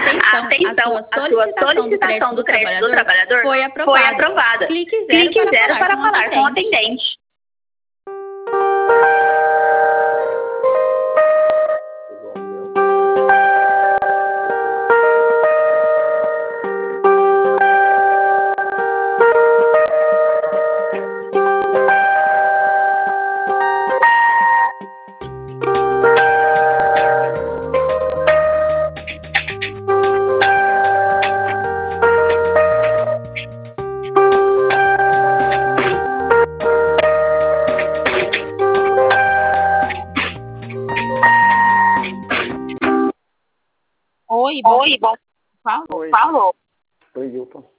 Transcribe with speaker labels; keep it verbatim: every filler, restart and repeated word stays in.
Speaker 1: Atenção,
Speaker 2: Atenção,
Speaker 1: a sua solicitação do crédito do trabalhador
Speaker 2: trabalhador
Speaker 1: foi
Speaker 2: foi
Speaker 1: aprovada.
Speaker 2: aprovada.
Speaker 1: Clique zero
Speaker 2: Clique
Speaker 1: para
Speaker 2: zero
Speaker 1: falar
Speaker 2: para
Speaker 1: com o
Speaker 2: falar com o
Speaker 1: atendente.
Speaker 2: atendente.
Speaker 3: Oi, bom,
Speaker 2: Oi, bom,
Speaker 3: falou.
Speaker 2: falou.
Speaker 4: Oi, Hilton.